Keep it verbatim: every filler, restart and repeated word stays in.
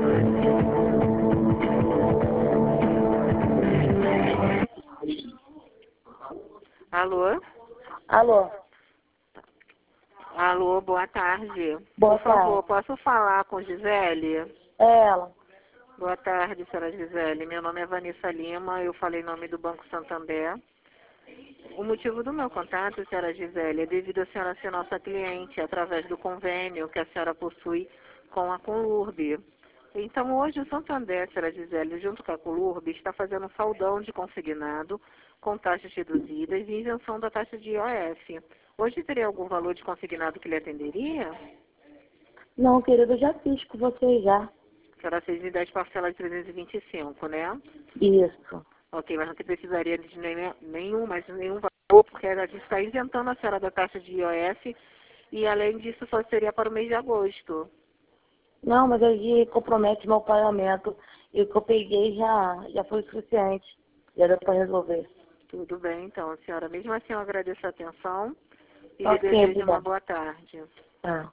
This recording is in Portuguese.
Alô? Alô? Alô, boa tarde. Boa Por favor, tarde. posso falar com Gisele? É ela. Boa tarde, senhora Gisele. Meu nome é Vanessa Lima, eu falei em nome do Banco Santander. O motivo do meu contato, senhora Gisele, é devido a senhora ser nossa cliente através do convênio que a senhora possui com a Conlurb. Então, hoje o Santander, senhora Gisele, junto com a Conlurb, está fazendo um saldão de consignado com taxas reduzidas e isenção da taxa de I O F. Hoje teria algum valor de consignado que lhe atenderia? Não, querido, eu já fiz com você já. A senhora fez em dez parcelas de trezentos e vinte e cinco, né? Isso. Ok, mas não precisaria de nenhum, nenhum, mas nenhum valor, porque a gente está isentando a senhora da taxa de I O F e, além disso, só seria para o mês de agosto. Não, mas aí compromete meu pagamento. E o que eu peguei já, já foi o suficiente. Já deu para resolver. Tudo bem, então, senhora. Mesmo assim, eu agradeço a atenção e lhe Ok, desejo uma obrigada. boa tarde. Tá.